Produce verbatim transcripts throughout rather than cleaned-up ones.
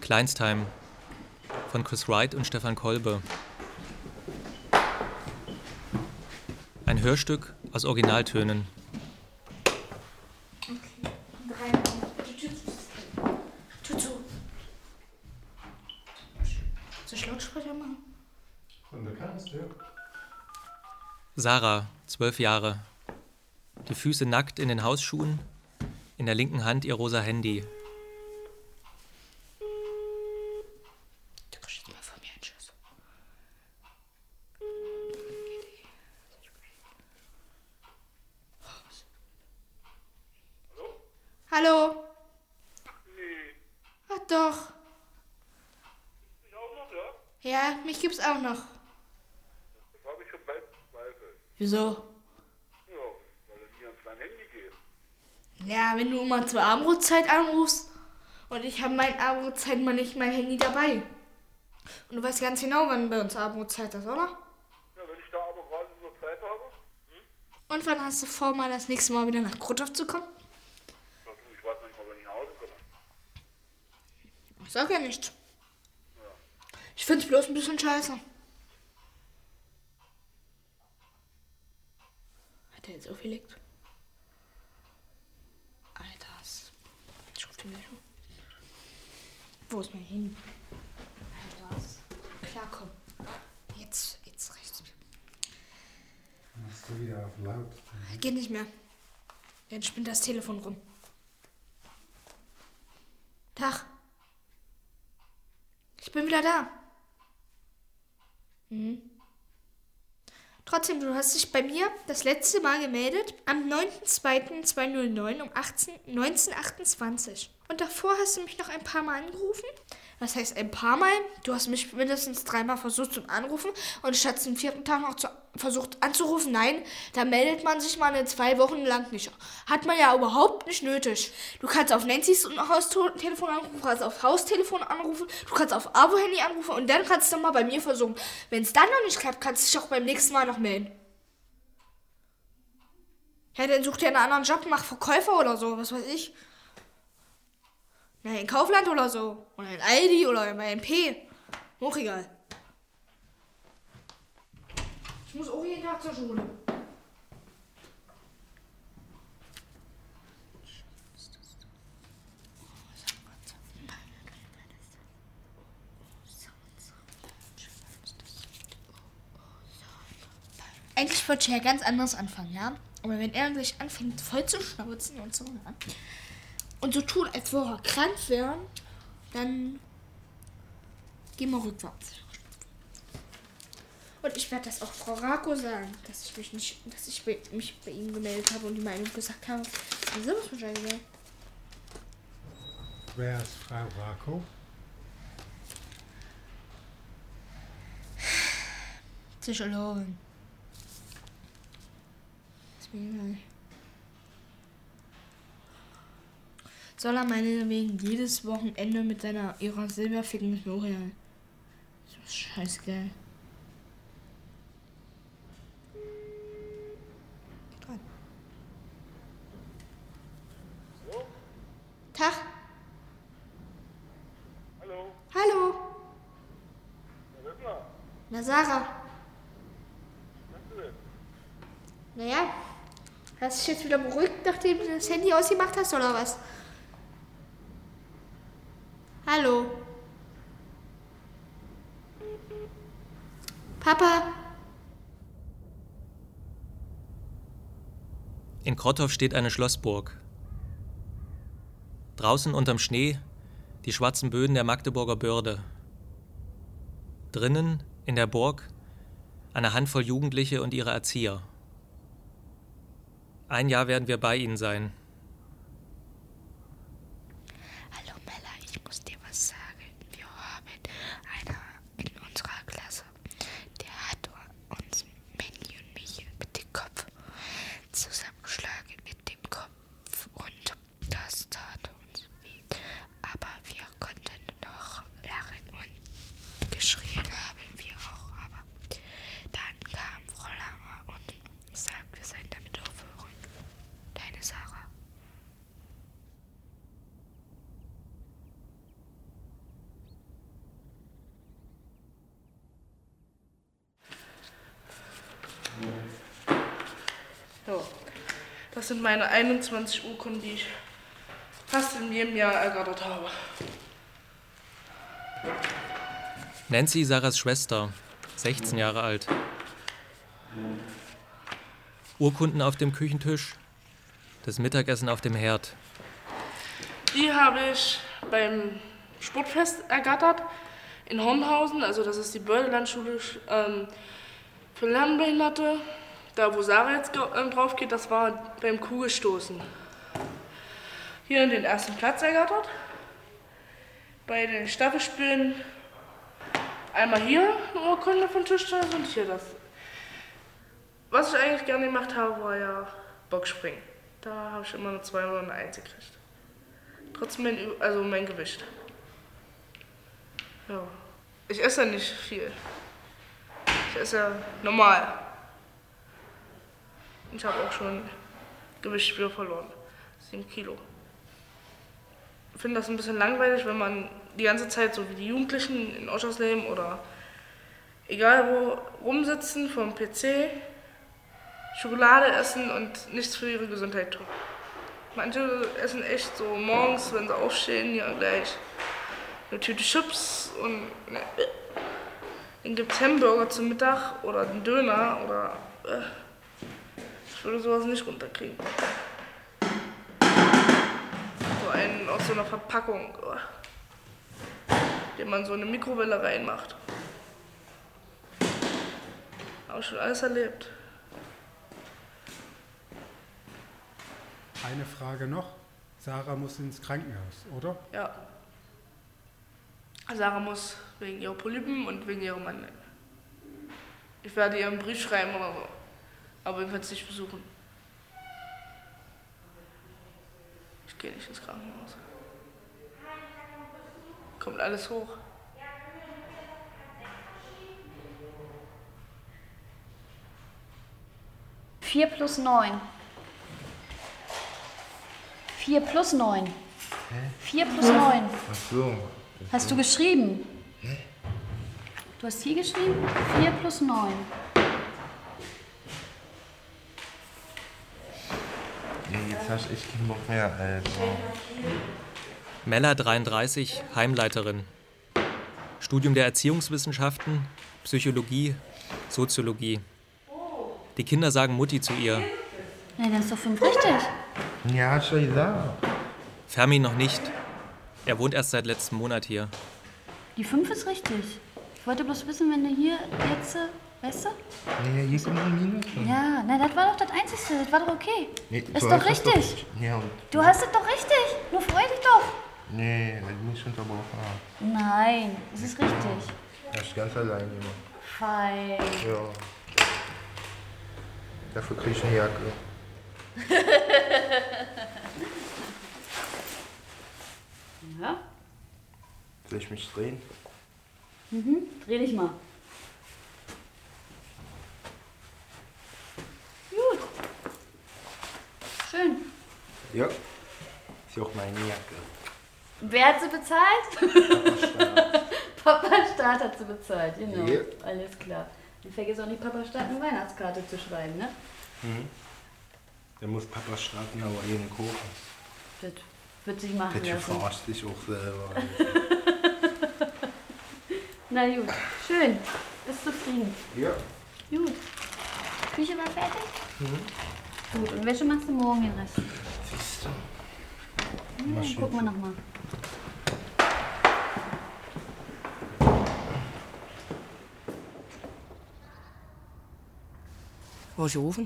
Kleinstheim von Chris Wright und Stefan Kolbe. Ein Hörstück aus Originaltönen. Okay, drei. Tut so. Soll ich Lautsprecher machen? Wenn du kannst, ja. Sarah, zwölf Jahre. Die Füße nackt in den Hausschuhen, in der linken Hand ihr rosa Handy. Du kriegst jetzt mal von mir einen Schuss. Hallo? Hallo? Nee. Ach doch. Ich auch noch, ja? Ja, mich gibt's auch noch. Das habe ich schon bald bezweifelt. Wieso? Ja, weil er nie ans mein Handy geht. Ja, wenn du immer zur Abendbrotzeit anrufst und ich habe meine Abendbrotzeit mal nicht mein Handy dabei. Und du weißt ganz genau, wann bei uns Abendbrotzeit ist, oder? Ja, wenn ich da aber gerade so Zeit habe. Hm? Und wann hast du vor, mal das nächste Mal wieder nach Kruthof zu kommen? Ja, du, ich weiß nicht mal, wann ich nach Hause komme. Ich sag ja nichts. Ich find's bloß ein bisschen scheiße. Hat er jetzt aufgelegt? Alter, was? Ich ruf den gleich an. Wo ist mein Handy? Alter, was? Klar, komm. Jetzt, jetzt reicht's mir. Machst du wieder auf laut. Geht nicht mehr. Jetzt spinnt das Telefon rum. Tag. Ich bin wieder da. Mhm. Trotzdem, du hast dich bei mir das letzte Mal gemeldet am neunten zweiten zweitausendneun um neunzehn Uhr achtundzwanzig. Und davor hast du mich noch ein paar Mal angerufen. Was heißt ein paar Mal? Du hast mich mindestens dreimal versucht zu anrufen und statt zum vierten Tag noch zu, versucht anzurufen. Nein, da meldet man sich mal eine zwei Wochen lang nicht. Hat man ja überhaupt nicht nötig. Du kannst auf Nancy's Haustelefon anrufen, du kannst auf Haustelefon anrufen, du kannst auf Abo-Handy anrufen und dann kannst du mal bei mir versuchen. Wenn es dann noch nicht klappt, kannst du dich auch beim nächsten Mal noch melden. Ja, dann such dir einen anderen Job, mach Verkäufer oder so, was weiß ich. Na, in Kaufland oder so. Oder in Aldi oder bei M P. Auch egal. Ich muss auch jeden Tag zur Schule. Eigentlich wollte ich ja ganz anders anfangen, ja? Aber wenn er sich anfängt voll zu schnauzen und so, ja? Und so tun, als würde er krank werden, dann gehen wir rückwärts. Und ich werde das auch Frau Rako sagen, dass ich mich nicht, dass ich mich bei ihm gemeldet habe und die Meinung gesagt habe. Wieso was wahrscheinlich sagen? Wer ist Frau Rako? Psychologin. Ist mir egal. Soll er meinetwegen jedes Wochenende mit seiner ihrer Silber ficken, ist mir auch egal. Das ist scheißegal. Dran. Hallo? Tag. Hallo? Hallo. Wer ist da? Na, Sarah. Was machst du denn? Naja, hast du dich jetzt wieder beruhigt, nachdem du das Handy ausgemacht hast, oder was? Hallo. Papa. In Krothof steht eine Schlossburg. Draußen unterm Schnee die schwarzen Böden der Magdeburger Börde. Drinnen, in der Burg, eine Handvoll Jugendliche und ihre Erzieher. Ein Jahr werden wir bei ihnen sein. Hallo Mella, ich muss dir was sagen. Wir haben einer in unserer Klasse, der hat uns, Manny und mich, mit dem Kopf zusammengeschlagen mit dem Kopf und das tat uns weh. Aber wir konnten noch lachen und geschrien haben wir auch. Aber dann kam Frau Langer und sagt, wir sollen damit aufhören. Deine Sarah. Das sind meine einundzwanzig Urkunden, die ich fast in jedem Jahr ergattert habe. Nancy, Sarahs Schwester, sechzehn Jahre alt. Urkunden auf dem Küchentisch, das Mittagessen auf dem Herd. Die habe ich beim Sportfest ergattert in Hornhausen, also das ist die Beutelandschule ähm, für Lernbehinderte. Da, wo Sarah jetzt ähm, drauf geht, das war beim Kugelstoßen. Hier den ersten Platz ergattert. Bei den Staffelspielen einmal hier eine Urkunde von Tischtennis und hier das. Was ich eigentlich gerne gemacht habe, war ja Boxspringen. Da habe ich immer eine zwei oder eine eins gekriegt. Trotzdem mein, also mein Gewicht. Ja. Ich esse ja nicht viel. Ich esse ja normal. Ich habe auch schon Gewicht wieder verloren. sieben Kilo. Ich finde das ein bisschen langweilig, wenn man die ganze Zeit, so wie die Jugendlichen in Oschersleben oder egal wo, rumsitzen vorm P C, Schokolade essen und nichts für ihre Gesundheit tun. Manche essen echt so morgens, wenn sie aufstehen, ja gleich eine Tüte Chips und ne, dann gibt es Hamburger zum Mittag oder einen Döner oder äh, ich würde sowas nicht runterkriegen. So einen aus so einer Verpackung, oh, den man so in eine Mikrowelle reinmacht. Habe ich schon alles erlebt. Eine Frage noch. Sarah muss ins Krankenhaus, oder? Ja. Sarah muss wegen ihrer Polypen und wegen ihrem Mann. Ich werde ihr einen Brief schreiben oder so. Aber jedenfalls nicht besuchen. Ich gehe nicht ins Krankenhaus. Kommt alles hoch. vier plus neun. vier plus neun. Hä? vier plus neun. Ach so. Hast du geschrieben? Hä? Du hast hier geschrieben? vier plus neun. Ja, jetzt hast du echt keinen Bock mehr, Alter. Mella, dreiunddreißig, Heimleiterin. Studium der Erziehungswissenschaften, Psychologie, Soziologie. Die Kinder sagen Mutti zu ihr. Nein, das ist doch fünf richtig. Ja, hast du gesagt. Fermi noch nicht. Er wohnt erst seit letztem Monat hier. Die fünf ist richtig. Ich wollte bloß wissen, wenn du hier jetzt, weißt du? Nee, hier kommt ein Minus. Ja, na, das war doch das Einzige. Das war doch okay. Nee, ist du doch hast das richtig. Doch, ja, und Du hast es doch richtig. Nur freu dich doch. nee, weil du mich unterbrochen hast. Nein, es ist richtig. Das ist ganz allein immer. Fein. Ja. Dafür krieg ich eine Jacke. Ja? Soll ich mich drehen? Mhm, dreh dich mal. Gut. Schön. Ja. Ist ja auch meine Jacke. Wer hat sie bezahlt? Papa Staat hat sie bezahlt, genau. Ja. Alles klar. Und vergiss auch nicht, Papa Staat eine Weihnachtskarte zu schreiben, ne? Mhm. Dann muss Papa starten, aber jeden kochen. Das wird sich machen Das lassen. verarscht dich auch selber. Na gut, schön. Bist zufrieden? Ja. Gut. Küche war fertig? Mhm. Gut, und Wäsche machst du morgen den Rest? Siehst du. Ja, dann gucken wir nochmal. Wo hast du gerufen?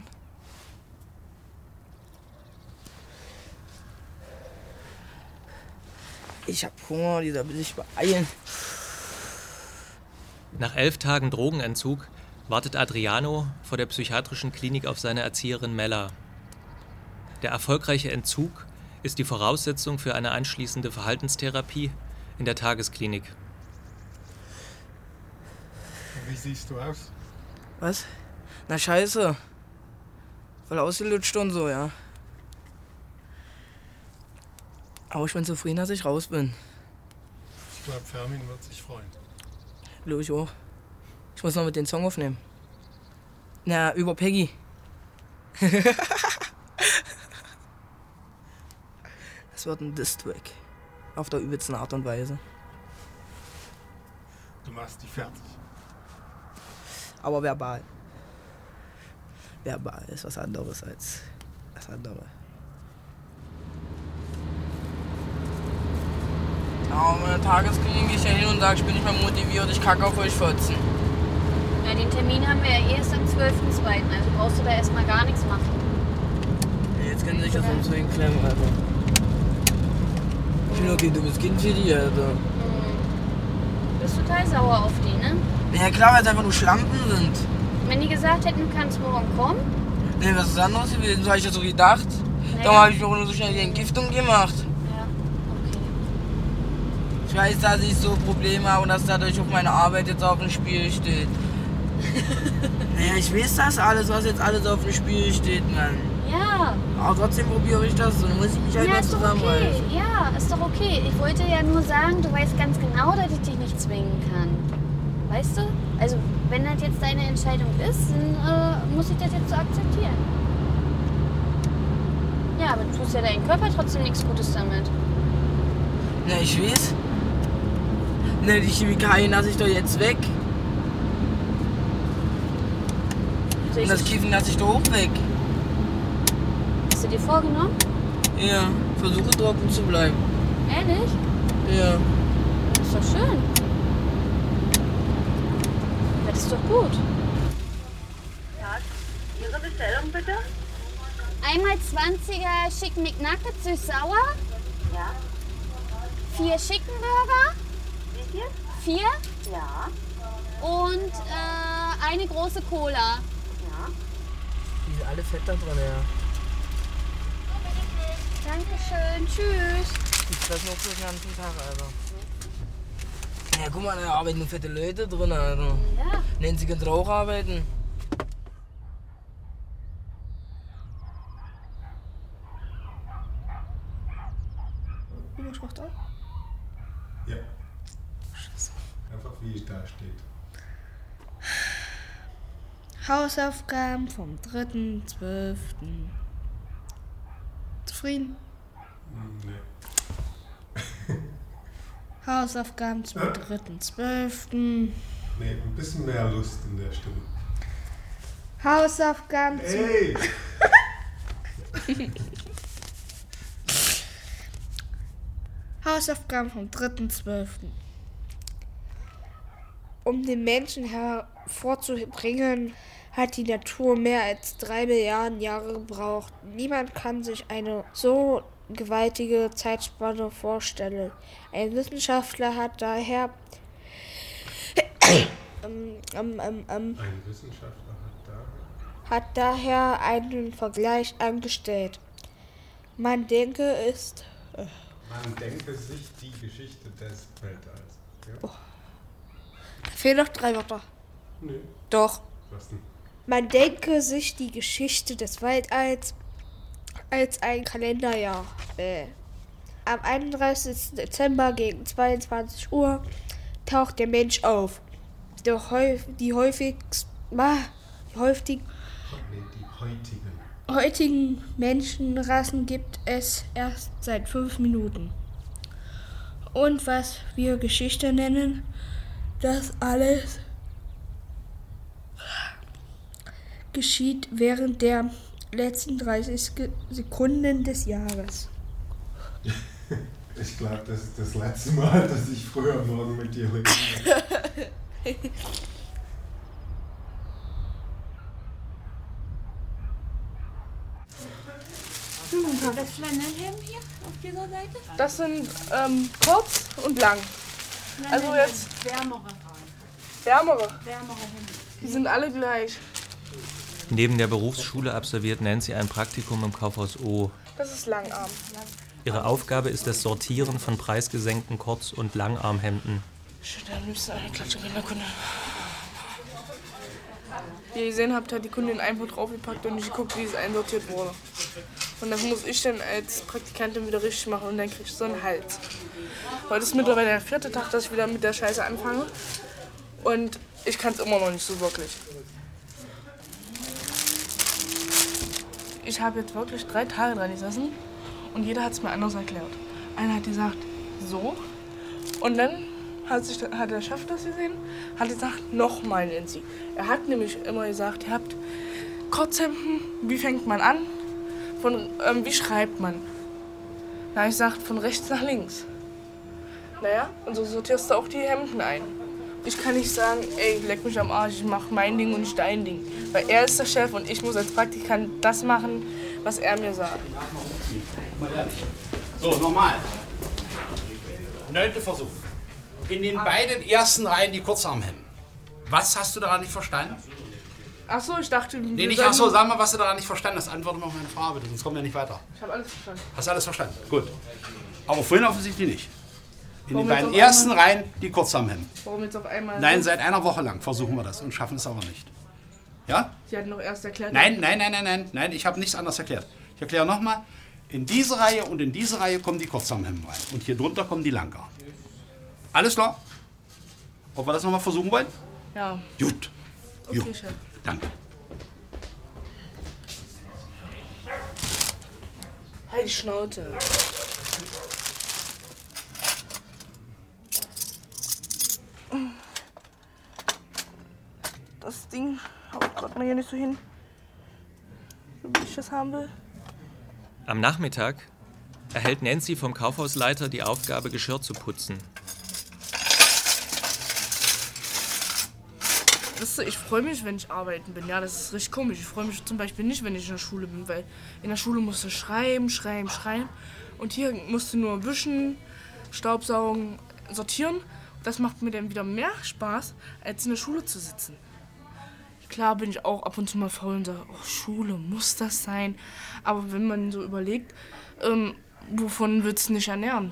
Ich hab Hunger, dieser will sich beeilen. Nach elf Tagen Drogenentzug wartet Adriano vor der psychiatrischen Klinik auf seine Erzieherin Mella. Der erfolgreiche Entzug ist die Voraussetzung für eine anschließende Verhaltenstherapie in der Tagesklinik. Wie siehst du aus? Was? Na scheiße. Voll ausgelutscht und so, ja. Aber ich bin zufrieden, dass ich raus bin. Ich glaube, Fermin wird sich freuen. Glaube ich auch. Ich muss noch mit den Song aufnehmen. Na, über Peggy. Es wird ein Diss-Track. Auf der übelsten Art und Weise. Du machst die fertig. Aber verbal. Verbal ist was anderes als das andere. Ja, meine Tagesklinik gehe ich ja hin und sage, ich bin nicht mehr motiviert, ich kacke auf euch Fotzen. Ja, den Termin haben wir ja erst am zwölften zweiten Also brauchst du da erstmal gar nichts machen. Jetzt können sie sich das um zu klemmen, Alter. Ich bin okay, du bist Kind für die, Alter. Hm. Du bist total sauer auf die, ne? Ja klar, weil es einfach nur Schlampen sind. Wenn die gesagt hätten, du kannst morgen kommen? Nee, was ist anderes gewesen? So habe ich das so gedacht. Naja. Darum habe ich mir auch nur so schnell die Entgiftung gemacht. Ja, okay. Ich weiß, dass ich so Probleme habe und dass dadurch auch meine Arbeit jetzt auf dem Spiel steht. Naja, ich weiß das alles, was jetzt alles auf dem Spiel steht, Mann. Ja. Aber trotzdem probiere ich das so. Dann muss ich mich halt Ja, mal ist doch okay. zusammenreißen. Ja, ist doch okay. Ich wollte ja nur sagen, du weißt ganz genau, dass ich dich nicht zwingen kann. Weißt du? Also, wenn das jetzt deine Entscheidung ist, dann äh, muss ich das jetzt so akzeptieren. Ja, aber du tust ja deinem Körper trotzdem nichts Gutes damit. Na, ich weiß. Ne, die Chemikalien lasse ich doch jetzt weg. Soll Und ich das Kiffen lasse ich doch auch weg. Hast du dir vorgenommen? Ja, versuche trocken zu bleiben. Ehrlich? Ja. Das ist doch schön. Das ist doch gut. Ja, Ihre Bestellung bitte? Einmal zwanziger Chicken McNuggets süß-sauer. Ja. Vier Chicken Burger. Wie viel? Vier. Ja. Und äh, eine große Cola. Ja. Die sind alle fett da drin, ja. Dankeschön. Tschüss. Ich fresse noch so den ganzen Tag, Alter. Ja, guck mal, da arbeiten nur fette Leute drin, Alter. Ja. Nennen sie können auch arbeiten. Was macht er? Ja. Einfach wie es da steht. Hausaufgaben vom dritten zwölften Zufrieden? Nee. Hausaufgaben zum dritten zwölften Nee, ein bisschen mehr Lust in der Stimme. Hausaufgaben zum... Hey! Hausaufgaben vom dritten zwölften Um den Menschen hervorzubringen, hat die Natur mehr als drei Milliarden Jahre gebraucht. Niemand kann sich eine so gewaltige Zeitspanne vorstellen. Ein Wissenschaftler hat daher ähm, ähm, ähm, ähm, Ein Wissenschaftler hat da... hat daher einen Vergleich angestellt. Man denke ist... Äh, Man denke sich die Geschichte des Weltalls. Ja? Oh. Fehlen noch drei Wörter. Nee. Doch. Was denn? Man denke sich die Geschichte des Weltalls als ein Kalenderjahr. Äh. Am einunddreißigsten Dezember gegen zweiundzwanzig Uhr taucht der Mensch auf. Der häuf, die häufigst, ah, die häufig, Nee, die heutigen. heutigen Menschenrassen gibt es erst seit fünf Minuten. Und was wir Geschichte nennen, das alles geschieht während der letzten dreißig Sekunden des Jahres. Ich glaube, das ist das letzte Mal, dass ich früher am Morgen mit dir rede. Das Flanellhemd hier auf dieser Seite? Das sind ähm, kurz und lang. Also jetzt Wärmere. wärmere. Wärmere Hemden. Die sind alle gleich. Neben der Berufsschule absolviert Nancy ein Praktikum im Kaufhaus O. Das ist Langarm. Ihre Aufgabe ist das Sortieren von preisgesenkten Kurz- und Langarmhemden. Shit, da müsste eine Klatsche in der Kunde. Wie ihr gesehen habt, hat die Kundin einfach draufgepackt und nicht geguckt, wie es einsortiert wurde. Und das muss ich dann als Praktikantin wieder richtig machen und dann krieg ich so einen Hals. Heute ist mittlerweile der vierte Tag, dass ich wieder mit der Scheiße anfange. Und ich kann es immer noch nicht so wirklich. Ich habe jetzt wirklich drei Tage dran gesessen und jeder hat es mir anders erklärt. Einer hat gesagt, so. Und dann hat, sich, hat der Chef das gesehen, hat gesagt, nochmal Nancy. Er hat nämlich immer gesagt, ihr habt Kurzhemden, wie fängt man an? Von, ähm, wie schreibt man? Na, ich gesagt, von rechts nach links. Naja, und so sortierst du auch die Hemden ein. Ich kann nicht sagen, ey, leck mich am Arsch, ich mach mein Ding und nicht dein Ding. Weil er ist der Chef und ich muss als Praktikant das machen, was er mir sagt. So, nochmal. Neunter Versuch. In den beiden ersten Reihen die Kurzarmhemden. Was hast du daran nicht verstanden? Ach so, ich dachte... Nee, nicht ach so, sag mal, was du daran nicht verstanden hast. Antworte mal auf meine Frage, bitte, sonst kommen wir nicht weiter. Ich habe alles verstanden. Hast du alles verstanden? Gut. Aber vorhin offensichtlich nicht. In Warum den beiden jetzt auf ersten einmal? Reihen die Kurzarmhemden. Warum jetzt auf einmal... Nein, so? seit einer Woche lang versuchen wir das und schaffen es aber nicht. Ja? Sie hatten doch erst erklärt... Nein, nein, nein, nein, nein, nein, ich habe nichts anderes erklärt. Ich erkläre nochmal, in diese Reihe und in diese Reihe kommen die Kurzarmhemden rein. Und hier drunter kommen die Langarm. Alles klar? Ob wir das nochmal versuchen wollen? Ja. Gut. Okay, Gut. Chef. Danke. Halt die Schnauze. Das Ding hau ich gerade mal hier nicht so hin, so wie ich das haben will. Am Nachmittag erhält Nancy vom Kaufhausleiter die Aufgabe, Geschirr zu putzen. Weißt du, ich freue mich, wenn ich arbeiten bin. Ja, das ist richtig komisch. Ich freue mich zum Beispiel nicht, wenn ich in der Schule bin, weil in der Schule musst du schreiben, schreiben, schreiben. Und hier musst du nur wischen, Staubsaugen, sortieren. Das macht mir dann wieder mehr Spaß, als in der Schule zu sitzen. Klar bin ich auch ab und zu mal faul und sage, oh, Schule, muss das sein? Aber wenn man so überlegt, ähm, wovon wird es nicht ernähren?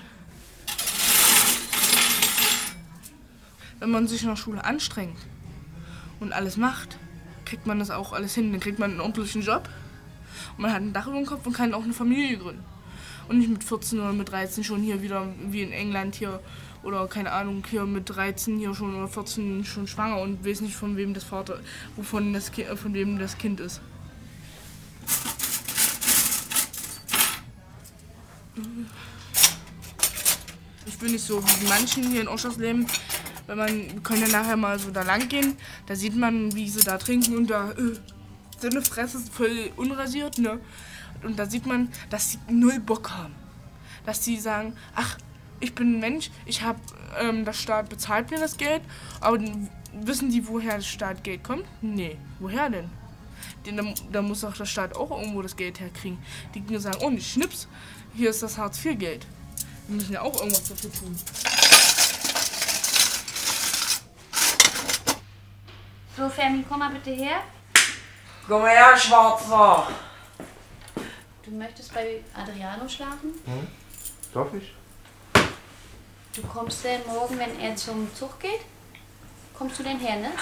Wenn man sich in der Schule anstrengt und alles macht, kriegt man das auch alles hin. Dann kriegt man einen ordentlichen Job und man hat ein Dach über dem Kopf und kann auch eine Familie gründen. Und nicht mit vierzehn oder mit dreizehn schon hier wieder, wie in England hier, oder keine Ahnung, hier mit dreizehn hier schon oder vierzehn schon schwanger und weiß nicht, von wem das Vater, wovon das Kind, von wem das Kind ist. Ich bin nicht so wie manchen hier in Oschersleben. Wenn man, wir können ja nachher mal so da lang gehen, da sieht man, wie sie da trinken und da äh, so eine Fresse ist voll unrasiert, ne? Und da sieht man, dass sie null Bock haben. Dass sie sagen, ach, ich bin ein Mensch, ich hab, ähm, der Staat bezahlt mir das Geld, aber wissen die, woher der Staat Geld kommt? Nee, woher denn? denn da, da muss doch der Staat auch irgendwo das Geld herkriegen. Die können sagen, oh, nicht Schnips, hier ist das Hartz vier Geld. Wir müssen ja auch irgendwas dafür tun. So, Fermi, komm mal bitte her. Komm mal her, Schwarzer. Du möchtest bei Adriano schlafen? Hm? Darf ich? Du kommst denn morgen, wenn er zum Zug geht? Kommst du denn her, ne?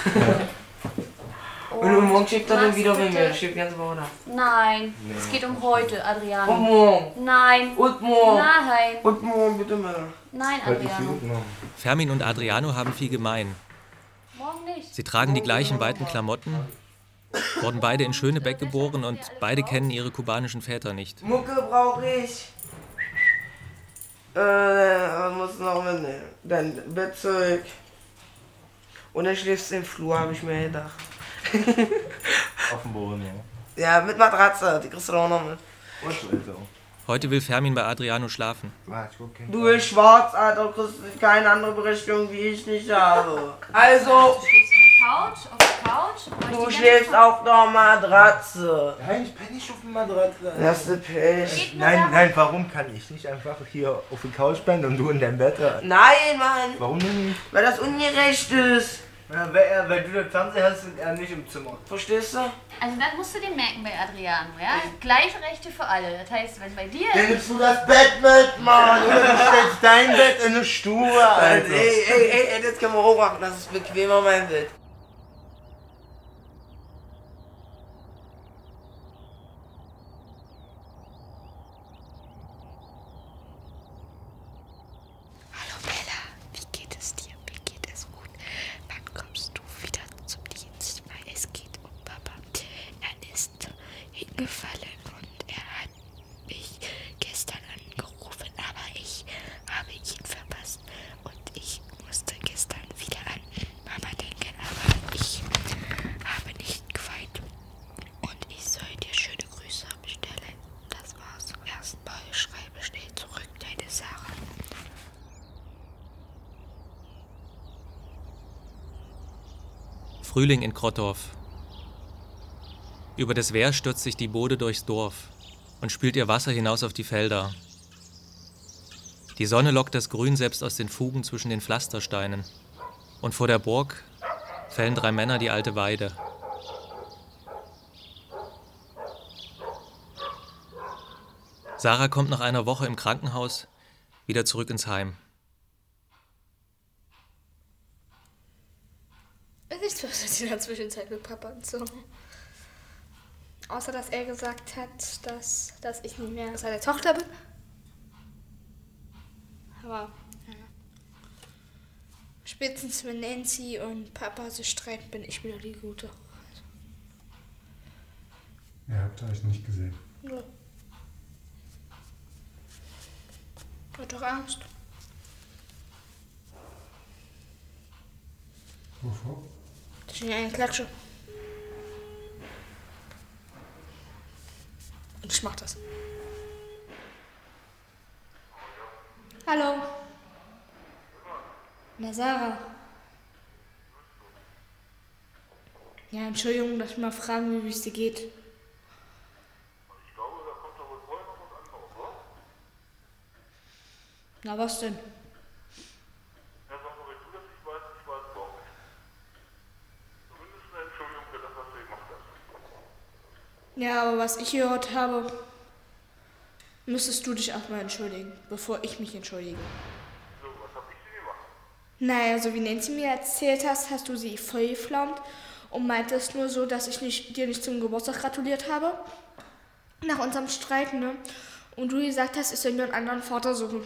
Und morgen schickt er den machst wieder bitte- bei mir. Schickt ganz Woche nach. Nein, Nee. es geht um heute, Adriano. Und morgen. Nein. Und morgen. Nein. Und morgen, bitte mal. Nein, Halt die Adriano. Füße, Mann. Fermin und Adriano haben viel gemein. Morgen nicht. Sie tragen die gleichen weiten Klamotten, wurden beide in Schönebeck geboren und beide kennen ihre kubanischen Väter nicht. Mucke brauche ich. Äh, was muss noch mitnehmen? Dein Bettzeug. Und dann schläfst du im Flur, habe ich mir gedacht. Auf dem Boden, ja. Ja, mit Matratze, die kriegst du auch noch mit. Und so ist er. Heute will Fermin bei Adriano schlafen. Du bist schwarz, Alter, du kriegst keine andere Berechtigung, wie ich nicht habe. Also, Du schläfst auf der Couch, auf der Couch. du schläfst auf der Matratze. Nein, ich bin nicht auf der Matratze. Das ist Pech. Nein, nein, warum kann ich nicht einfach hier auf der Couch pennen und du in deinem Bett? Nein, Mann. Warum denn nicht? Weil das ungerecht ist. Ja, weil, er, weil du den Fernseher hast und er nicht im Zimmer. Verstehst du? Also das musst du dir merken bei Adriano, ja? Gleiche Rechte für alle. Das heißt, wenn bei dir Dann nimmst du das Bett mit, Mann. Oder du stellst dein Bett in eine Stube, Alter. Ey, ey, ey, ey, das können wir auch machen. Das ist bequemer, mein Bett. Hallo Bella, wie geht es dir? Mir geht es gut. Wann kommst du wieder zum Dienst? Weil es geht um Papa. Er ist hingefallen und er hat mich gestern Frühling in Krottorf. Über das Wehr stürzt sich die Bode durchs Dorf und spült ihr Wasser hinaus auf die Felder. Die Sonne lockt das Grün selbst aus den Fugen zwischen den Pflastersteinen. Und vor der Burg fällen drei Männer die alte Weide. Sarah kommt nach einer Woche im Krankenhaus wieder zurück ins Heim. Nichts passiert in der Zwischenzeit mit Papa und so. Außer, dass er gesagt hat, dass, dass ich nicht mehr seine Tochter bin. Aber, ja. Spätestens wenn Nancy und Papa sich streiten, bin ich wieder die Gute. Ihr habt euch nicht gesehen. Ja. Hat doch Angst. Wovor? Das ist eine Klatsche. Und ich mach das. Hallo. Na, Sarah. Ja, Entschuldigung, dass ich mal fragen, wie es dir geht. Ich glaube, da kommt doch wohl vorher noch was anderes, oder? Na, was denn? Ja, sag mal, wenn du das nicht weißt, ich weiß es auch nicht. Zumindest eine Entschuldigung für das, was du gemacht hast. Ja, aber was ich gehört habe, müsstest du dich erstmal entschuldigen, bevor ich mich entschuldige. So, was hab ich denn gemacht? Naja, so wie Nancy mir erzählt hast, hast du sie voll geflaumt und meintest nur so, dass ich nicht, dir nicht zum Geburtstag gratuliert habe. Nach unserem Streit, ne? Und du gesagt hast, ich soll mir einen anderen Vater suchen.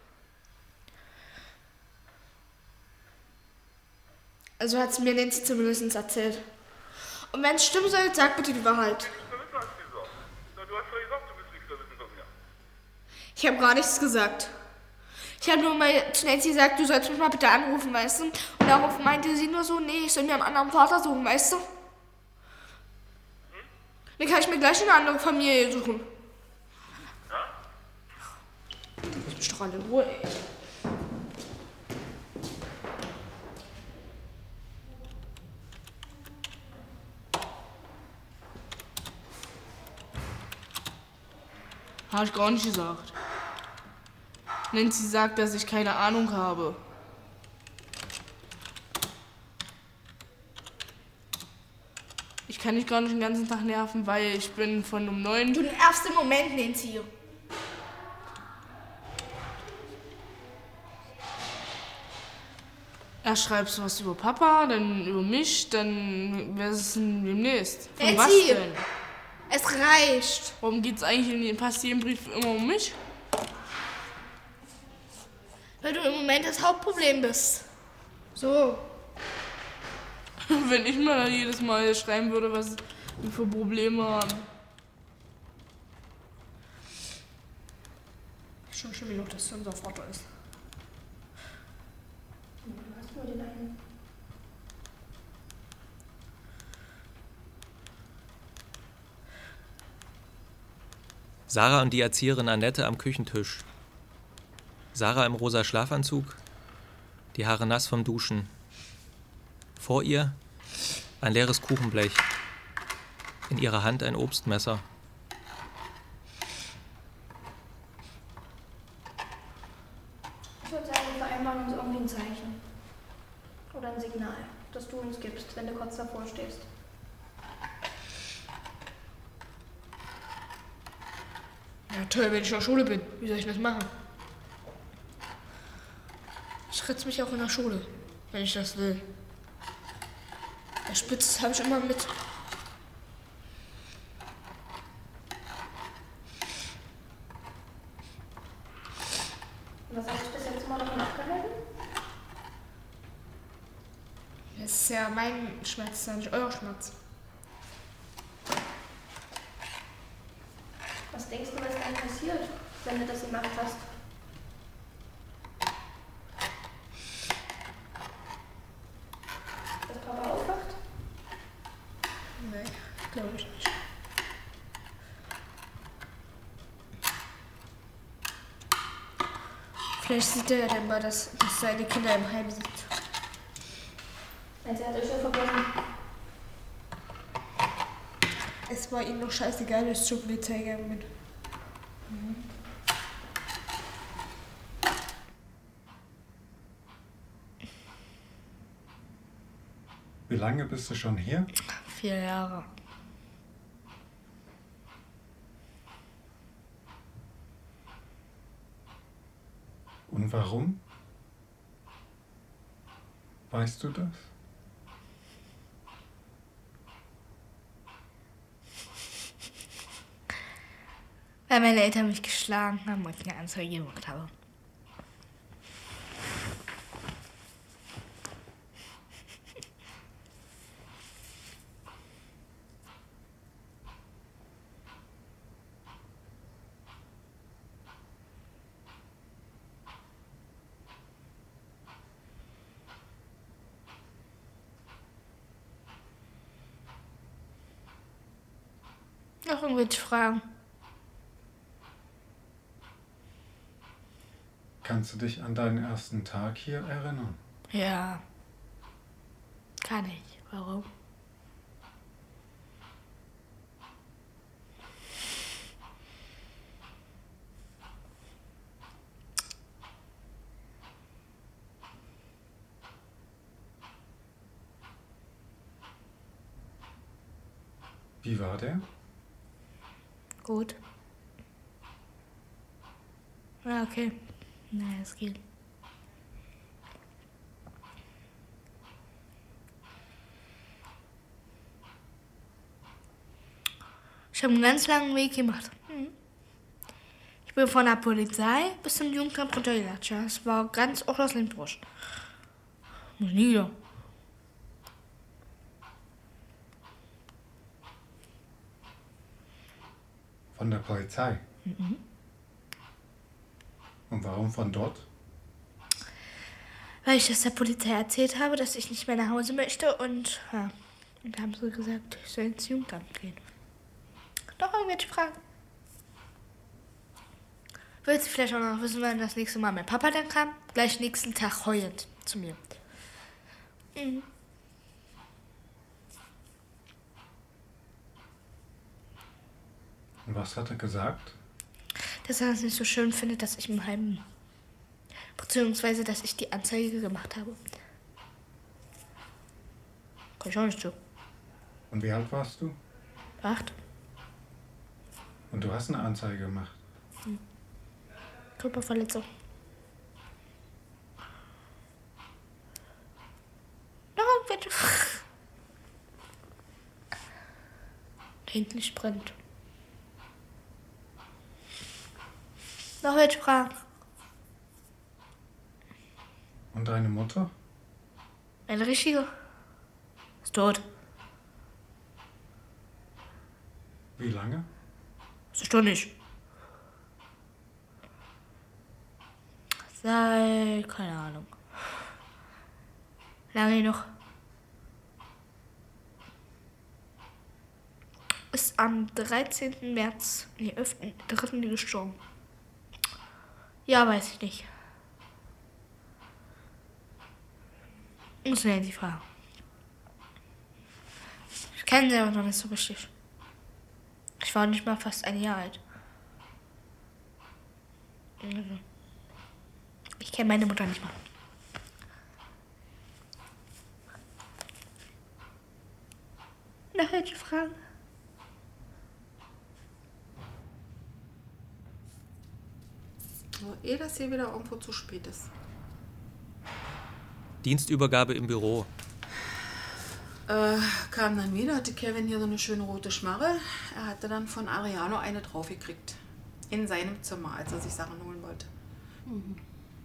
Also hat es mir Nancy zumindest erzählt. Und wenn es stimmen soll, sag bitte die Wahrheit. Ich habe gar nichts gesagt. Ich habe nur mal zu Nancy gesagt, du sollst mich mal bitte anrufen, weißt du? Und darauf meinte sie nur so, nee, ich soll mir einen anderen Vater suchen, weißt du? Dann kann ich mir gleich eine andere Familie suchen. Ich bin doch alle in Ruhe, ey. Habe ich gar nicht gesagt. Nancy sagt, dass ich keine Ahnung habe. Ich kann dich gar nicht den ganzen Tag nerven, weil ich bin von um neun... Du nervst im Moment, Nancy. Erst schreibst du was über Papa, dann über mich, dann wer ist es denn demnächst? Von Nancy, was denn? Es reicht. Warum geht's eigentlich in den fast jedem Brief immer um mich? Weil du im Moment das Hauptproblem bist. So. Wenn ich mal jedes Mal schreiben würde, was wir für Probleme haben. Schon schon genug, dass du unser Vater ist. Du hast nur den einen. Sarah und die Erzieherin Annette am Küchentisch. Sarah im rosa Schlafanzug, die Haare nass vom Duschen. Vor ihr ein leeres Kuchenblech. In ihrer Hand ein Obstmesser. Ich würde sagen, wir vereinbaren uns irgendwie ein Zeichen. Oder ein Signal, das du uns gibst, wenn du kurz davor stehst. Ja, toll, wenn ich in der Schule bin. Wie soll ich das machen? Ich ritze mich auch in der Schule, wenn ich das will. Der Spitz habe ich immer mit. Was hat dich bis jetzt immer davon abgehalten? Das ist ja mein Schmerz, das ist ja nicht euer Schmerz. Was denkst du, was dann passiert, wenn du das gemacht hast? Dass Papa aufwacht? Nein, glaube ich nicht. Vielleicht sieht er ja dann mal, dass, dass seine Kinder im Heim sind. Meinst du, er hat euch schon vergessen? es war ihnen doch scheißegal, dass ich zur Polizei gegangen bin. Mhm. Wie lange bist du schon hier? Vier Jahre. Und warum? Weißt du das? Weil meine Eltern mich geschlagen haben und ich eine Anzeige gemacht habe. Noch irgendwelche Fragen? Kannst du dich an deinen ersten Tag hier erinnern? Ja. Kann ich. Warum? Wie war der? Gut. Ja, okay. Naja, es geht. Ich habe einen ganz langen Weg gemacht. Mhm. Ich bin von der Polizei bis zum Jugendamt runtergelatscht. Es war ganz aus Lindbrusch. Muss nie wieder. Von der Polizei? Mhm. Und warum von dort? Weil ich das der Polizei erzählt habe, dass ich nicht mehr nach Hause möchte und ja, und haben sie gesagt, ich soll ins Jugendamt gehen. Noch irgendwelche Fragen? Willst du vielleicht auch noch wissen, wann das nächste Mal mein Papa dann kam? Gleich nächsten Tag heulend zu mir. Mhm. Und was hat er gesagt? Dass er es nicht so schön findet, dass ich im Heim, beziehungsweise dass ich die Anzeige gemacht habe. Kann ich auch nicht so. Und wie alt warst du? Acht. Und du hast eine Anzeige gemacht? Hm. Körperverletzung. Noch irgendwelche. Hinten nicht brennt. Noch welche Fragen? Und deine Mutter? Eine richtige? Ist tot. Wie lange? Ist doch nicht. Seit, keine Ahnung. Lange noch. Ist am dreizehnten März, nee, elften dritten gestorben. Ja, weiß ich nicht. Muss man die fragen. Ich kenne sie aber noch nicht so richtig. Ich war nicht mal fast ein Jahr alt. Ich kenne meine Mutter nicht mal. Noch welche Fragen? Ehe das hier wieder irgendwo zu spät ist. Dienstübergabe im Büro. Äh, kam dann wieder, hatte Kevin hier so eine schöne rote Schmarre. Er hatte dann von Ariano eine draufgekriegt. In seinem Zimmer, als er sich Sachen holen wollte. Mhm.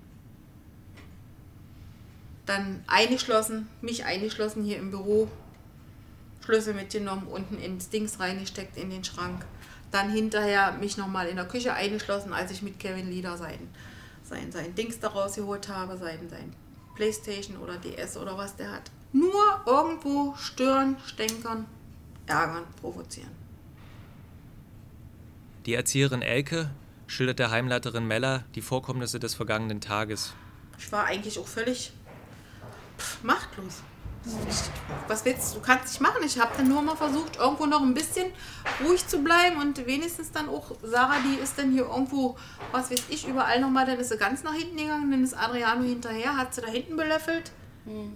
Dann eingeschlossen, mich eingeschlossen hier im Büro. Schlüssel mitgenommen, unten ins Dings reingesteckt in den Schrank. Dann hinterher mich nochmal in der Küche eingeschlossen, als ich mit Kevin Lieder sein, sein, sein Dings da rausgeholt habe, sein, sein Playstation oder D S oder was der hat. Nur irgendwo stören, stänkern, ärgern, provozieren. Die Erzieherin Elke schildert der Heimleiterin Mella die Vorkommnisse des vergangenen Tages. Ich war eigentlich auch völlig pff, machtlos. Was willst du? Du kannst nicht machen. Ich habe dann nur mal versucht, irgendwo noch ein bisschen ruhig zu bleiben und wenigstens dann auch, Sarah, die ist dann hier irgendwo, was weiß ich, überall nochmal, dann ist sie ganz nach hinten gegangen, dann ist Adriano hinterher, hat sie da hinten belöffelt. Hm.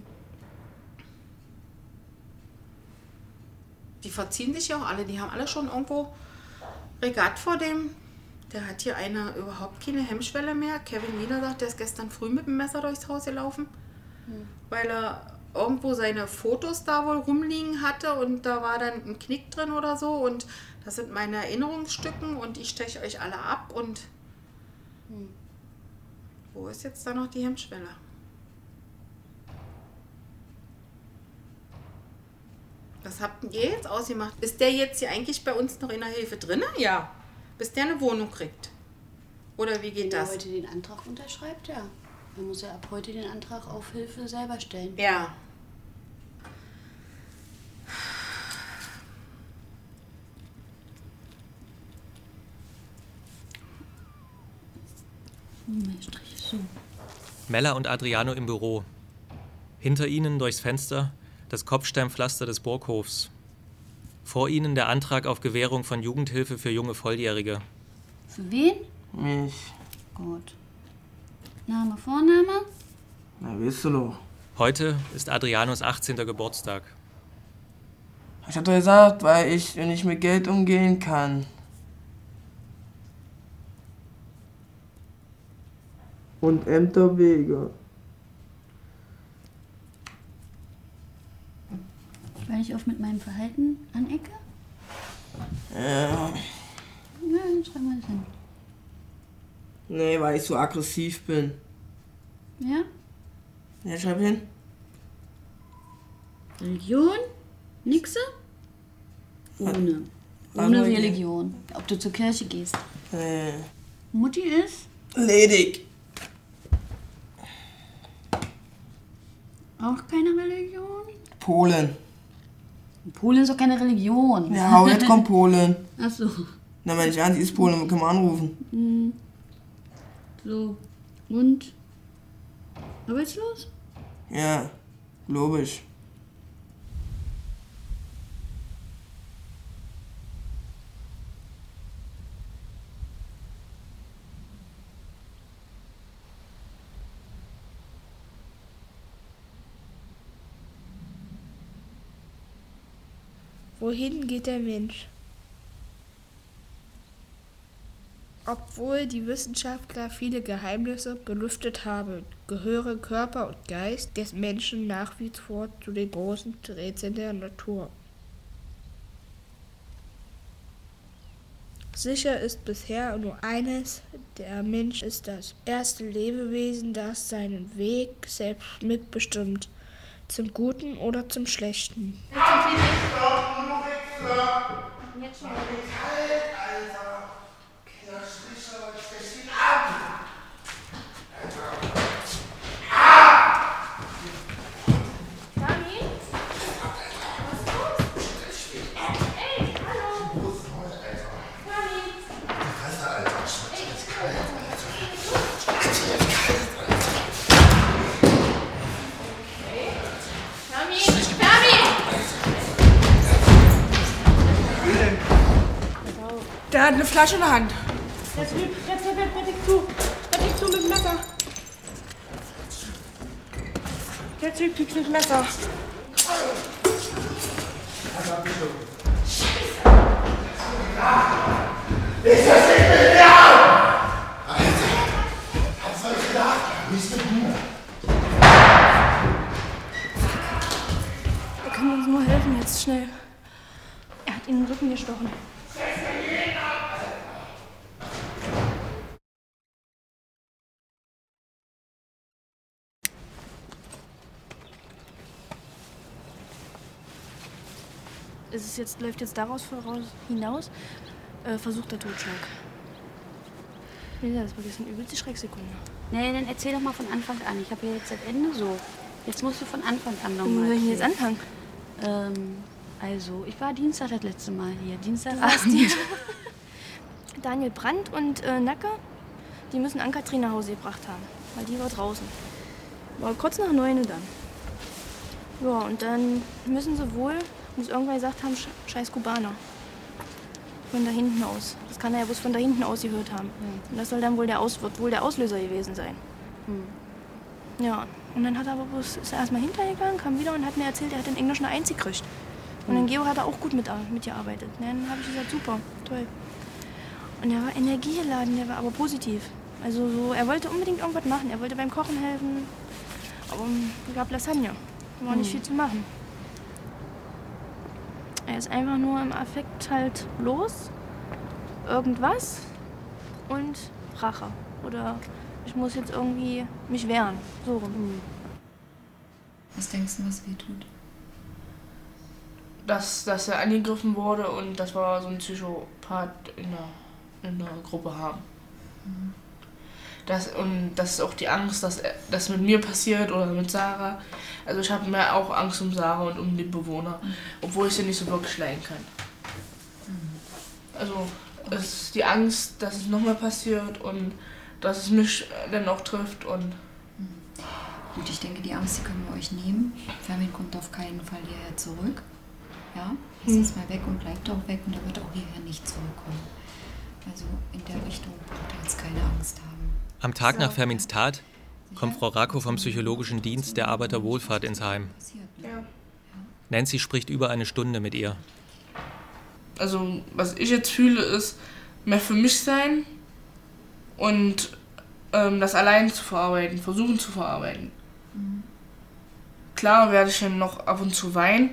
Die verziehen sich ja auch alle, die haben alle schon irgendwo Regat vor dem. Der hat hier eine überhaupt keine Hemmschwelle mehr. Kevin Wiener sagt, der ist gestern früh mit dem Messer durchs Haus gelaufen, hm. weil er irgendwo seine Fotos da wohl rumliegen hatte und da war dann ein Knick drin oder so und das sind meine Erinnerungsstücken und ich steche euch alle ab und hm. wo ist jetzt da noch die Hemmschwelle? Was habt ihr jetzt ausgemacht? Ist der jetzt hier eigentlich bei uns noch in der Hilfe drin? Ja. Bis der eine Wohnung kriegt. Oder wie geht Wenn das? Wenn er heute den Antrag unterschreibt, ja. Man muss ja ab heute den Antrag auf Hilfe selber stellen. Ja. So. Mella und Adriano im Büro. Hinter ihnen durchs Fenster das Kopfsteinpflaster des Burghofs. Vor ihnen der Antrag auf Gewährung von Jugendhilfe für junge Volljährige. Für wen? Mich. Gut. Name, Vorname? Na, weißt du doch. Heute ist Adrianos achtzehnter Geburtstag. Ich hab doch gesagt, weil ich nicht mit Geld umgehen kann. Und Ämter Wege. Weil ich oft mit meinem Verhalten anecke? Ja. Ja, dann schreiben wir das hin. Nee, weil ich so aggressiv bin. Ja? Ja, schreib hin. Religion? Nixe? Ohne. Ohne Religion. Ob du zur Kirche gehst. Nee. Mutti ist? Ledig. Auch keine Religion? Polen. Polen ist doch keine Religion. Ja, jetzt kommt Polen. Ach so. Na, wenn ich an, sie ist Polen, kann man anrufen. Hm. So. Und? Arbeitslos? Ja, glaube ich. Wohin geht der Mensch? Obwohl die Wissenschaftler viele Geheimnisse gelüftet haben, gehören Körper und Geist des Menschen nach wie vor zu den großen Rätseln der Natur. Sicher ist bisher nur eines: Der Mensch ist das erste Lebewesen, das seinen Weg selbst mitbestimmt, zum Guten oder zum Schlechten. Jetzt schon. Der hat eine Flasche in der Hand. Jetzt, jetzt, jetzt, jetzt, jetzt zu. Jetzt zu mit dem Messer. Der Typ kriegt das Messer. Ist das nicht mit mir? Alter, was soll ich gedacht? Bist du gut? Er kann uns nur helfen, jetzt schnell. Er hat ihn in den Rücken gestochen. Es ist jetzt, läuft jetzt daraus voraus, hinaus, äh, versuchter Totschlag. Ja, das war jetzt eine übelste Schrecksekunde. Nee, dann erzähl doch mal von Anfang an. Ich habe ja jetzt das Ende so. Jetzt musst du von Anfang an nochmal. Wo soll ich denn jetzt anfangen? Ähm, also, ich war Dienstag das letzte Mal hier. Dienstag. Ach, die. Daniel Brandt und äh, Nacke, die müssen Ann-Kathrin nach Hause gebracht haben. Weil die war draußen. War kurz nach neun dann. Ja, und dann müssen sie wohl, muss irgendwann gesagt haben, scheiß Kubaner. Von da hinten aus. Das kann er ja bloß von da hinten aus gehört haben. Mhm. Und das soll dann wohl der, aus, wird wohl der Auslöser gewesen sein. Mhm. Ja, und dann hat er aber bloß, ist er erstmal hintergegangen, kam wieder und hat mir erzählt, er hat den Englisch eine Eins gekriegt. Und Mhm. in Geo hat er auch gut mit, mitgearbeitet. Und dann habe ich gesagt, super, toll. Und er war energiegeladen, der war aber positiv. Also so, er wollte unbedingt irgendwas machen. Er wollte beim Kochen helfen. Aber es gab Lasagne. Da war nicht Mhm. viel zu machen. Er ist einfach nur im Affekt halt los. Irgendwas. Und Rache. Oder ich muss jetzt irgendwie mich wehren. So rum. Was denkst du, was weh tut? Dass, dass er angegriffen wurde und dass wir so einen Psychopath in der, in der Gruppe haben. Mhm. Das, und das ist auch die Angst, dass das mit mir passiert oder mit Sarah. Also ich habe mehr auch Angst um Sarah und um die Bewohner, mhm. obwohl ich sie nicht so wirklich leiden kann. Mhm. Also es ist die Angst, dass es nochmal passiert und dass es mich dann auch trifft. Und Gut, ich denke, die Angst, die können wir euch nehmen. Fermin kommt auf keinen Fall hierher zurück. Ja, ist Mhm. jetzt mal weg und bleibt auch weg und er wird auch hierher nicht zurückkommen. Also in der Richtung braucht er jetzt keine Angst haben. Am Tag nach Fermins Tat kommt Frau Racco vom psychologischen Dienst der Arbeiterwohlfahrt ins Heim. ja. Nancy spricht über eine Stunde mit ihr. Also was ich jetzt fühle, ist mehr für mich sein und ähm, das allein zu verarbeiten, versuchen zu verarbeiten. Mhm. Klar werde ich dann noch ab und zu weinen,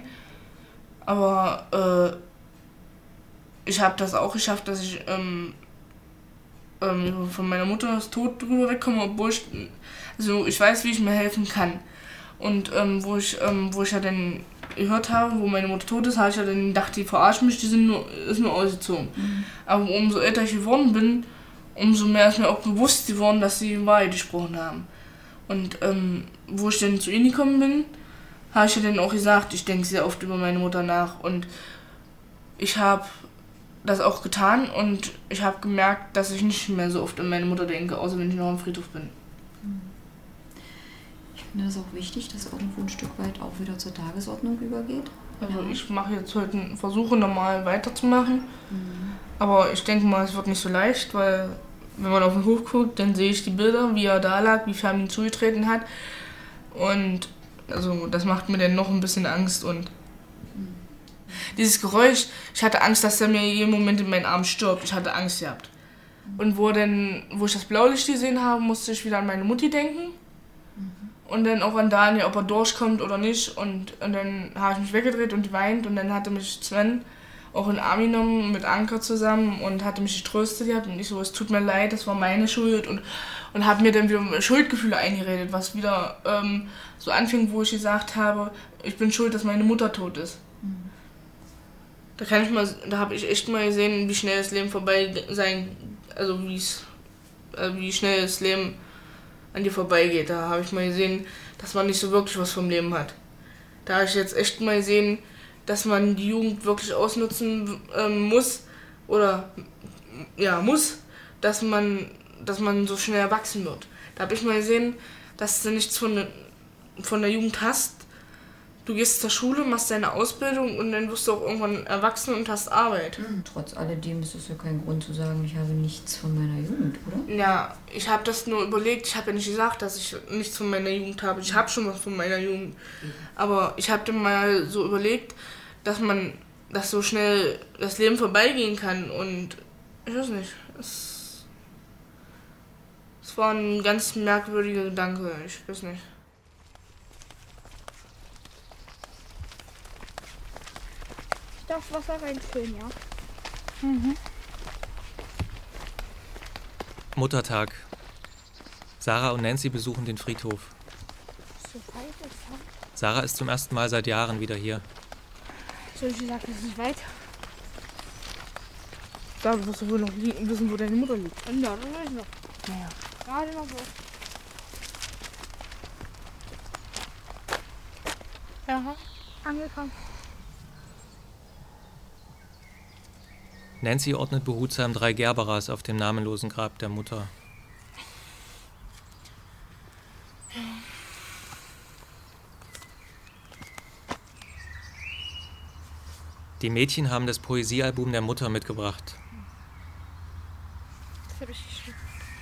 aber äh, ich habe das auch geschafft, dass ich ähm, ähm, von meiner Mutter das Tod drüber wegkomme, obwohl ich, also ich weiß, wie ich mir helfen kann. Und ähm, wo ich ähm, wo ich ja dann gehört habe, wo meine Mutter tot ist, habe ich ja dann gedacht, die verarschen mich, die sind nur, ist nur ausgezogen. Mhm. Aber umso älter ich geworden bin, umso mehr ist mir auch bewusst geworden, dass sie die Wahrheit gesprochen haben. Und ähm, wo ich dann zu ihnen gekommen bin, habe ich ja dann auch gesagt, ich denke sehr oft über meine Mutter nach. Und ich habe das auch getan und ich habe gemerkt, dass ich nicht mehr so oft an meine Mutter denke, außer wenn ich noch am Friedhof bin. Ich finde es auch wichtig, dass irgendwo ein Stück weit auch wieder zur Tagesordnung übergeht. Also Ja. ich mache jetzt heute einen Versuche, normal weiterzumachen. Mhm. Aber ich denke mal, es wird nicht so leicht, weil wenn man auf den Hof guckt, dann sehe ich die Bilder, wie er da lag, wie Fermin zugetreten hat. Und also das macht mir dann noch ein bisschen Angst. Und dieses Geräusch, ich hatte Angst, dass er mir jeden Moment in meinen Arm stirbt. Ich hatte Angst gehabt. Und wo, dann, wo ich das Blaulicht gesehen habe, musste ich wieder an meine Mutti denken. Und dann auch an Daniel, ob er durchkommt oder nicht. Und, und dann habe ich mich weggedreht und geweint. Und dann hatte mich Sven auch in den Arm genommen mit Anker zusammen und hatte mich getröstet gehabt. Und ich so, es tut mir leid, das war meine Schuld. Und, und habe mir dann wieder Schuldgefühle eingeredet, was wieder ähm, so anfing, wo ich gesagt habe, ich bin schuld, dass meine Mutter tot ist. Mhm. Da kann ich mal, da habe ich echt mal gesehen, wie schnell das Leben vorbei sein, also wie's, äh, wie schnell das Leben an dir vorbeigeht. Da habe ich mal gesehen, dass man nicht so wirklich was vom Leben hat. Da habe ich jetzt echt mal gesehen, dass man die Jugend wirklich ausnutzen ähm, muss oder ja muss, dass man, dass man so schnell erwachsen wird. Da habe ich mal gesehen, dass du nichts von, von der Jugend hast. Du gehst zur Schule, machst deine Ausbildung und dann wirst du auch irgendwann erwachsen und hast Arbeit. Mhm. Trotz alledem ist es ja kein Grund zu sagen, ich habe nichts von meiner Jugend, oder? Ja, ich habe das nur überlegt. Ich habe ja nicht gesagt, dass ich nichts von meiner Jugend habe. Ich habe schon was von meiner Jugend. Aber ich habe dann mal so überlegt, dass man, dass so schnell das Leben vorbeigehen kann. Und ich weiß nicht, es, es war ein ganz merkwürdiger Gedanke. Ich weiß nicht. Ich darf Wasser reinfüllen, ja? Mhm. Muttertag. Sarah und Nancy besuchen den Friedhof. So weit ist es. Sarah ist zum ersten Mal seit Jahren wieder hier. So, ich gesagt, es ist weit. Da wirst du wohl noch li- wissen, wo deine Mutter liegt. Ja, das weiß ich noch. Naja. Gerade noch so. Ja, angekommen. Nancy ordnet behutsam drei Gerberas auf dem namenlosen Grab der Mutter. Die Mädchen haben das Poesiealbum der Mutter mitgebracht. Das habe ich geschrieben.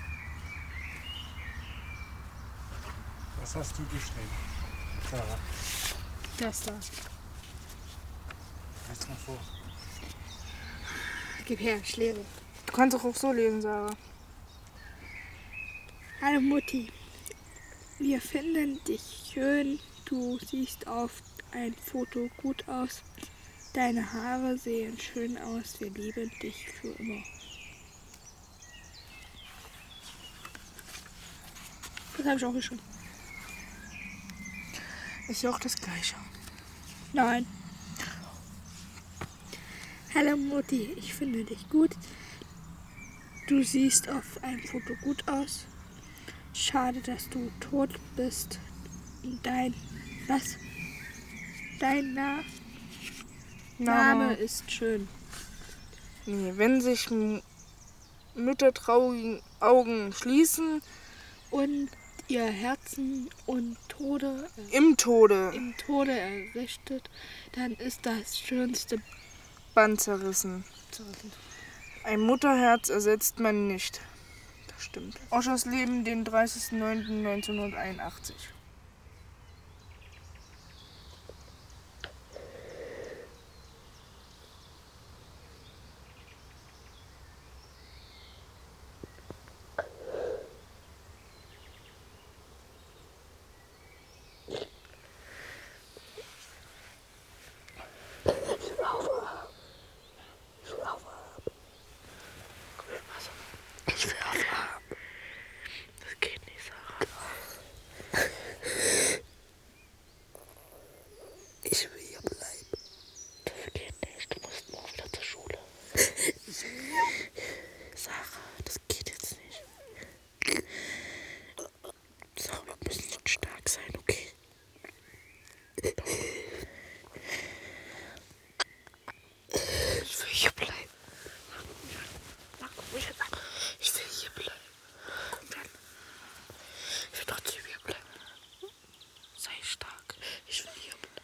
Was hast du geschrieben, Sarah? Das da. Lies mal vor. Gib her, ich lese. Du kannst doch auch so lesen, Sarah. Hallo Mutti, wir finden dich schön. Du siehst auf ein Foto gut aus. Deine Haare sehen schön aus. Wir lieben dich für immer. Das habe ich auch geschrieben. Ist ja auch das Gleiche. Nein. Hallo Mutti, ich finde dich gut. Du siehst auf einem Foto gut aus. Schade, dass du tot bist. Dein, was? Dein Na Name, Name ist schön. Nee, wenn sich M- Mütter traurigen Augen schließen und ihr Herzen und Tode im Tode im Tode errichtet, dann ist das schönste Band zerrissen. Ein Mutterherz ersetzt man nicht. Das stimmt. Oschers Leben, den dreißigsten neunten neunzehnhunderteinundachtzig. Ich will aufhören. Das geht nicht, Sarah. Ich will hier bleiben. Das geht nicht. Du musst morgen wieder zur Schule. Ich will. Sarah, das geht jetzt nicht. Sarah, wir müssen schon stark sein, okay? Ich will hier bleiben. Ich will hier bleiben. Komm dann. Ich will trotzdem hier bleiben. Sei stark. Ich will hier bleiben.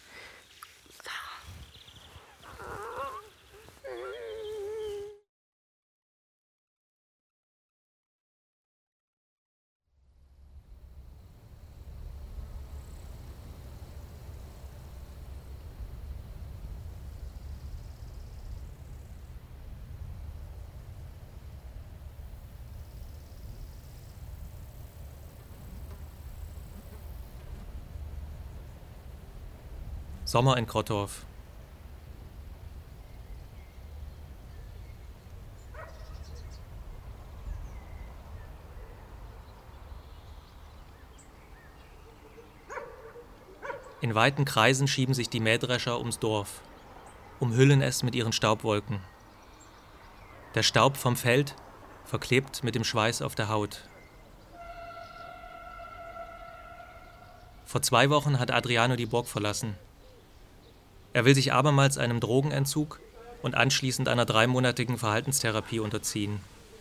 Sarah. Sommer in Krottorf. In weiten Kreisen schieben sich die Mähdrescher ums Dorf, umhüllen es mit ihren Staubwolken. Der Staub vom Feld verklebt mit dem Schweiß auf der Haut. Vor zwei Wochen hat Adriano die Burg verlassen. Er will sich abermals einem Drogenentzug und anschließend einer dreimonatigen Verhaltenstherapie unterziehen.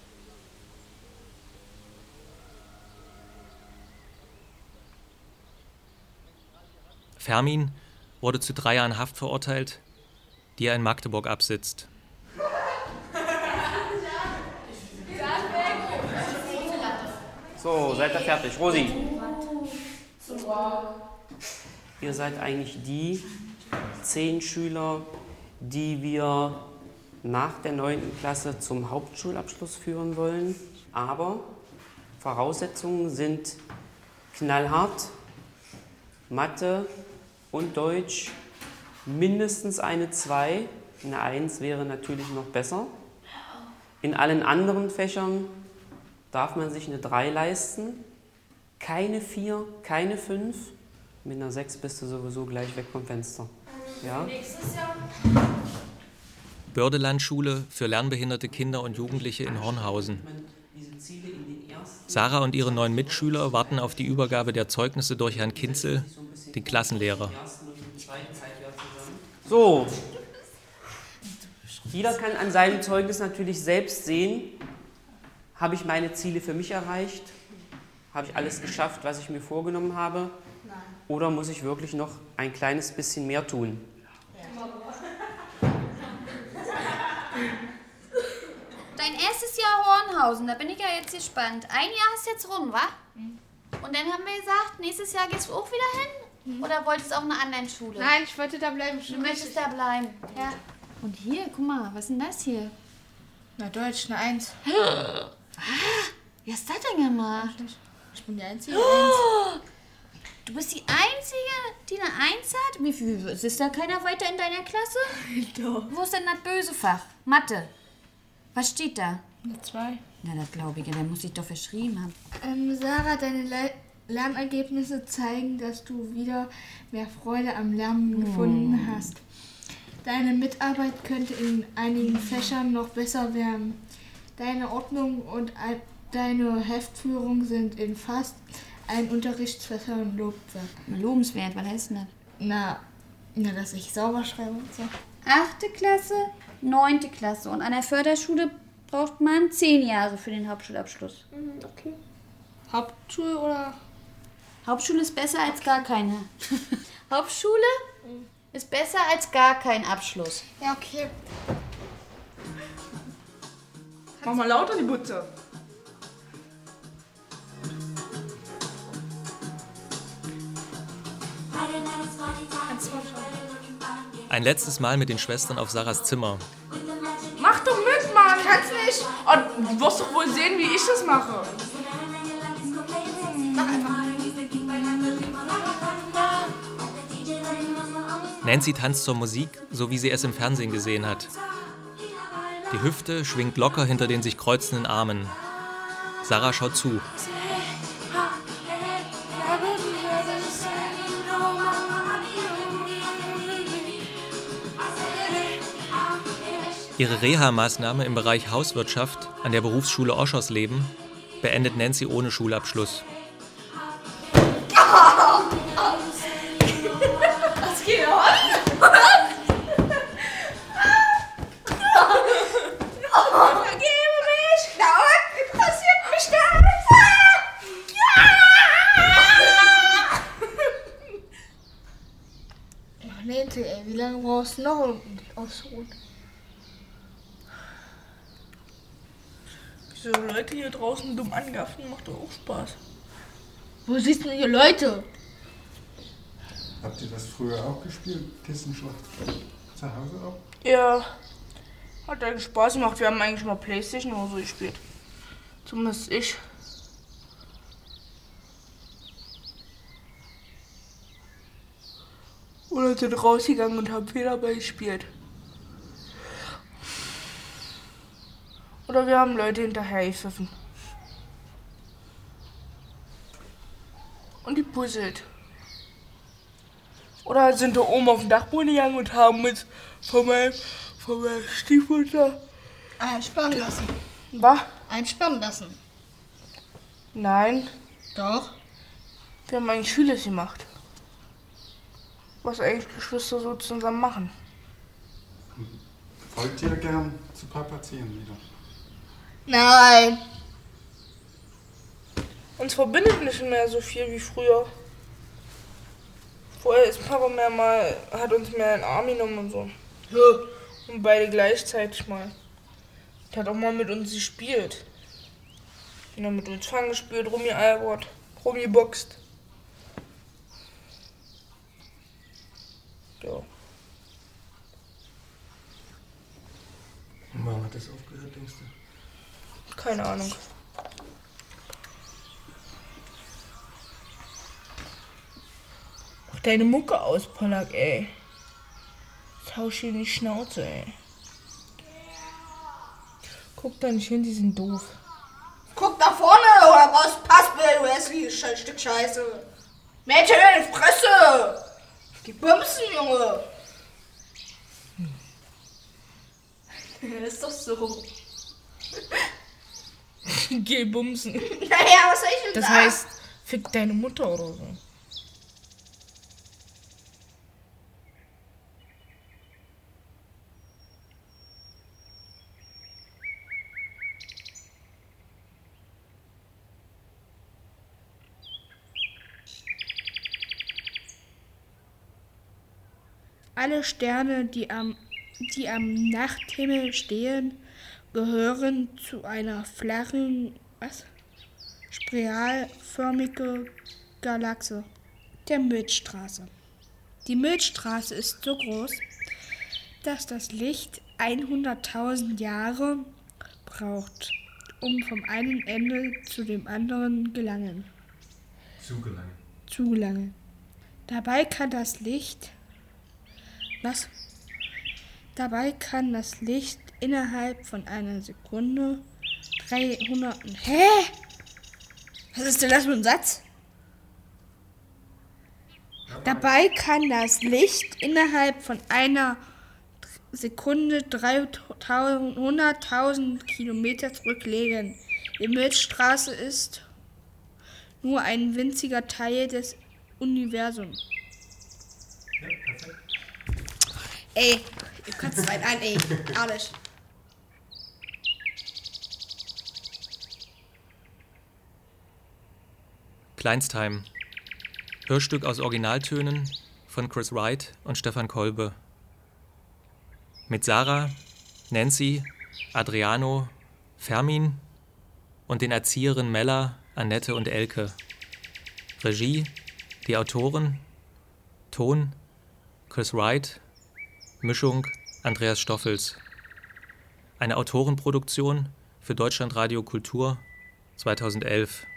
Fermin wurde zu drei Jahren Haft verurteilt, die er in Magdeburg absitzt. So, seid ihr fertig. Rosi. Ihr seid eigentlich die zehn Schüler, die wir nach der neunten Klasse zum Hauptschulabschluss führen wollen. Aber Voraussetzungen sind knallhart, Mathe und Deutsch mindestens eine zwei. Eine eins wäre natürlich noch besser. In allen anderen Fächern darf man sich eine drei leisten. Keine vier, keine fünf. Mit einer sechs bist du sowieso gleich weg vom Fenster. Ja? Nächstes Jahr. Bördelandschule für lernbehinderte Kinder und Jugendliche in Hornhausen. Sarah und ihre neun Mitschüler warten auf die Übergabe der Zeugnisse durch Herrn Kinzel, den Klassenlehrer. So, jeder kann an seinem Zeugnis natürlich selbst sehen, habe ich meine Ziele für mich erreicht, habe ich alles geschafft, was ich mir vorgenommen habe, oder muss ich wirklich noch ein kleines bisschen mehr tun? Ja. Dein erstes Jahr Hornhausen, da bin ich ja jetzt gespannt. Ein Jahr ist jetzt rum, wa? Mhm. Und dann haben wir gesagt, nächstes Jahr gehst du auch wieder hin? Mhm. Oder wolltest du auf einer anderen Schule? Nein, ich wollte da bleiben. Du möchtest da bleiben, ja. Und hier, guck mal, was ist denn das hier? Na, Deutsch, eine Eins. Ah, wie hast du das denn gemacht? Ich bin die Einzige. Oh, du bist die Einzige, die eine Eins hat? Wie viel? Ist da keiner weiter in deiner Klasse? Doch. Wo ist denn das böse Fach? Mathe. Was steht da? Eine Zwei. Na, das glaube ich, der muss ich doch verschrieben haben. Ähm, Sarah, deine Le Lernergebnisse zeigen, dass du wieder mehr Freude am Lernen Oh. gefunden hast. Deine Mitarbeit könnte in einigen Fächern noch besser werden. Deine Ordnung und ein- deine Heftführung sind in fast allen Unterrichtsfächern lobenswert. Lobenswert, was heißt denn das? Na, na, dass ich sauber schreibe und so. Achte Klasse, neunte Klasse. Und an der Förderschule braucht man zehn Jahre für den Hauptschulabschluss. Okay. Hauptschule oder? Hauptschule ist besser als gar keine. Hauptschule ist besser als gar kein Abschluss. Ja, okay. Mach mal lauter die Butze. Ein letztes Mal mit den Schwestern auf Sarahs Zimmer. Mach doch mit, Mann! Kannst nicht! Oh, du wirst doch wohl sehen, wie ich das mache. Mach einfach. Nancy tanzt zur Musik, so wie sie es im Fernsehen gesehen hat. Die Hüfte schwingt locker hinter den sich kreuzenden Armen. Sarah schaut zu. Ihre Reha-Maßnahme im Bereich Hauswirtschaft an der Berufsschule Oschersleben beendet Nancy ohne Schulabschluss. Was geht an? Vergebe mich! Da unten passiert mich da! Ach, Nancy, ey, wie lange brauchst du noch, um dich auszuruhen? So Leute hier draußen dumm angaffen, macht doch auch Spaß. Wo siehst du hier Leute? Habt ihr das früher auch gespielt? Kissenschlacht? Zu Hause auch? Ja, hat eigentlich Spaß gemacht. Wir haben eigentlich mal Playstation oder so gespielt. Zumindest ich. Oder sind rausgegangen und haben viel dabei gespielt. Oder wir haben Leute hinterher gepfiffen. Und die puzzelt. Oder sind da oben auf dem Dachboden gegangen und haben uns von meinem, von meiner Stiefmutter einsperren lassen. Was? Einsperren lassen. Nein. Doch. Wir haben eigentlich vieles gemacht. Was eigentlich Geschwister so zusammen machen. Wollt ihr gern zu Papa ziehen wieder? Nein. Uns verbindet nicht mehr so viel wie früher. Vorher ist Papa mehr mal, hat uns mehr in den Arm genommen und so. Und beide gleichzeitig mal. Der hat auch mal mit uns gespielt. Und dann mit uns Fang gespielt, rumgealbert, rumgeboxt. Ja. Und warum hat das aufgehört, denkst du? Keine Ahnung. Mach deine Mucke aus, Pollack, ey. Jetzt hau ich hier in die Schnauze, ey. Guck da nicht hin, die sind doof. Guck da vorne oder brauchst du Passbild, du hässliches Sch- Stück Scheiße. Mädchen in die Fresse! Die Bumsen, Junge! Das ist doch so. Geh bumsen. Naja, was soll ich denn Das sagen? heißt, fick deine Mutter oder so. Alle Sterne, die am, die am Nachthimmel stehen, gehören zu einer flachen, was? spiralförmige Galaxie, der Milchstraße. Die Milchstraße ist so groß, dass das Licht hunderttausend Jahre braucht, um vom einen Ende zu dem anderen gelangen. Zu gelangen. Zu gelangen. Dabei kann das Licht, was? Dabei kann das Licht innerhalb von einer Sekunde dreihundert. Hä? Was ist denn das für ein Satz? Dabei kann das Licht innerhalb von einer Sekunde hunderttausend Kilometer zurücklegen. Die Milchstraße ist nur ein winziger Teil des Universums. Ja, perfekt. Ey, ihr könnt es rein ein, ey. Ehrlich. Kleinstheim. Hörstück aus Originaltönen von Chris Wright und Stefan Kolbe. Mit Sarah, Nancy, Adriano, Fermin und den Erzieherinnen Mella, Annette und Elke. Regie, die Autoren, Ton, Chris Wright, Mischung, Andreas Stoffels. Eine Autorenproduktion für Deutschlandradio Kultur zweitausendelf.